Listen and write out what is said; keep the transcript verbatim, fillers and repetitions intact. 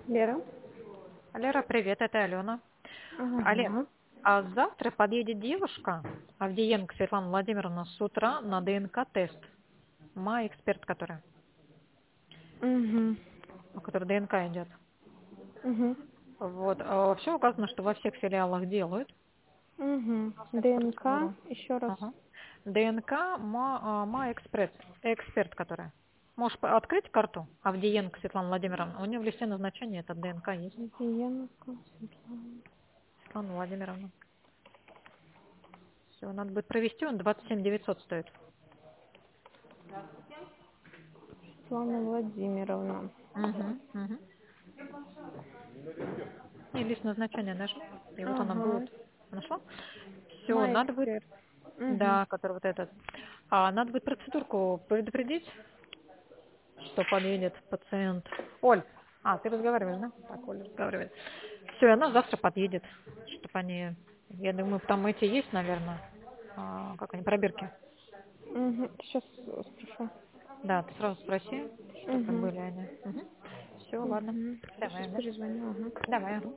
Лера? Лера, привет, это Алена. Олег, Ага. а завтра подъедет девушка, Авдеенко Светлана Владимировна, с утра на ДНК-тест. Моя эксперт, которая, Угу. у которой ДНК идет. Угу. Вот, все указано, что во всех филиалах делают. Угу. На всякую ДНК, процедуру. еще раз. Ага. ДНК, моя эксперт, эксперт, которая. Можешь по- открыть карту Авдеенко Светлана Владимировна. У нее в листе назначения этот ДНК есть. Авдеенко Светлана. Светлана Владимировна. Все, надо будет провести, он двадцать семь девятьсот стоит. Светлана Владимировна. Угу, угу. И лист назначения нажми, и вот она Ага. будет. Нашла? Все, Май надо будет, эксперт. Угу. да, который вот этот. А, надо будет процедурку предупредить, что подъедет пациент. Оль, а, ты разговариваешь, да? Так, Оля разговаривает. Все, и она завтра подъедет, чтобы они, я думаю, там эти есть, наверное, а, как они, пробирки. Угу. Сейчас спрошу. Да, ты сразу спроси, чтобы Угу. были они. Угу. Все, ладно. Угу. Я Давай, сейчас да? перезвоню. Ага. Давай, ага.